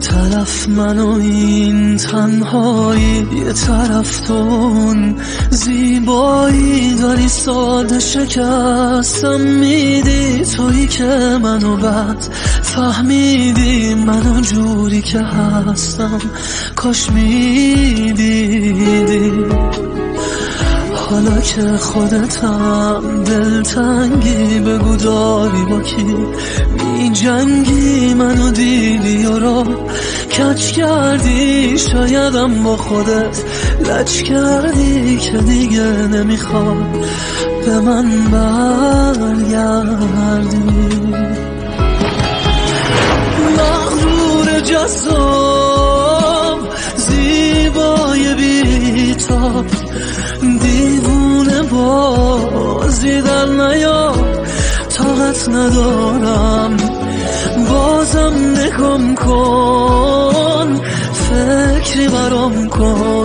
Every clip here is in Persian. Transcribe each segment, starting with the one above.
طرف من و این تنهایی، یه طرف تو اون زیبایی. داری ساده شکستم میدی، تویی که منو بد فهمیدی. منو جوری که هستم کاش میدیدی. حالا که خودتم دلتنگی، بگو داری با کی می جنگی. منو دیدی و را کج کردی، شایدم با خودت لج کردی که دیگه نمیخواد به من برگردی. مغرور جذاب زیبای بی‌تاب، دیوونه بازی در نیار. طاقت ندارم بازم نگام کن، فکری برام کن.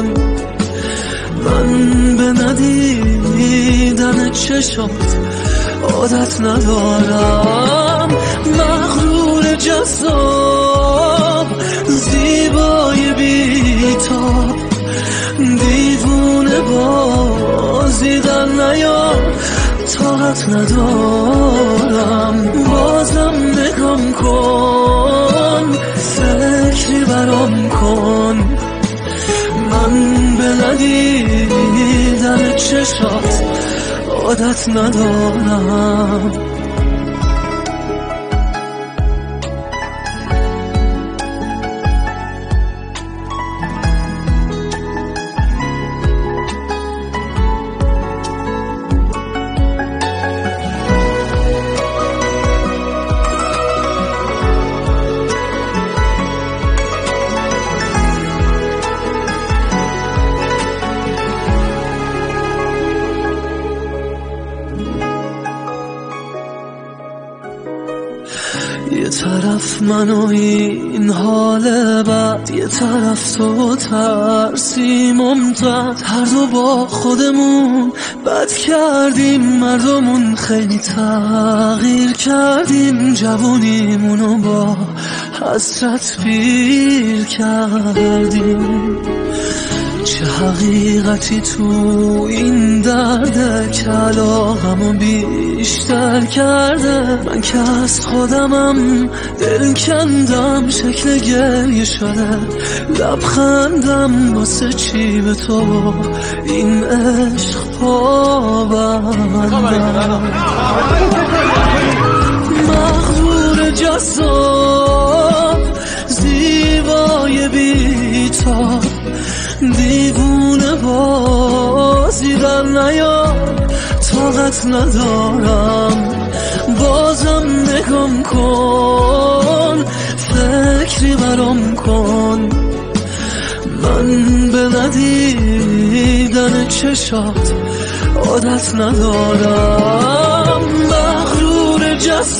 من به ندیدن چشات عادت ندارم. مغرور جذاب زیبای بی‌تاب، دیوونه بازی در نیار. طاقت ندارم بازم نگام کن، فکری برام کن. من به ندیدن چشات عادت ندارم. یه طرف من و این حال بد، یه طرف تو ترسی ممتد. هر دو با خودمون بد کردیم، مردمون خیلی تغییر کردیم. جوونیمونو با حسرت پیر کردیم. چه حقیقتی تو این درده که علاقمو بیشتر کرده. من که از خودمم دل کندم، شکل گریه شده لبخندم. واسه چی به تو این عشق پابندم؟ مغرور جذاب زیبای بی‌تاب، دیوونه بازی در نیار. طاقت ندارم بازم نگام کن، فکری برام کن. من به ندیدن چشات عادت ندارم. مغرور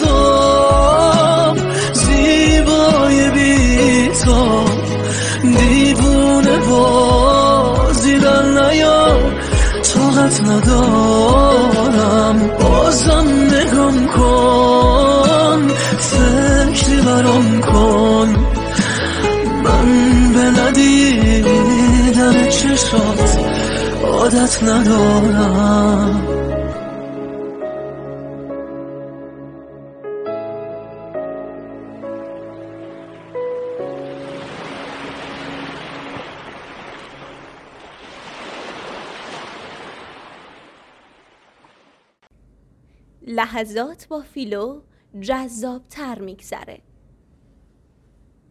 جذاب زیبای بی‌تاب، دیوونه بازی در نیار. طاقت ندارم بازم نگام کن، فکری برام کن. من به ندیدن چشات عادت ندارم. لحظات با فیلو جذاب تر میگذره.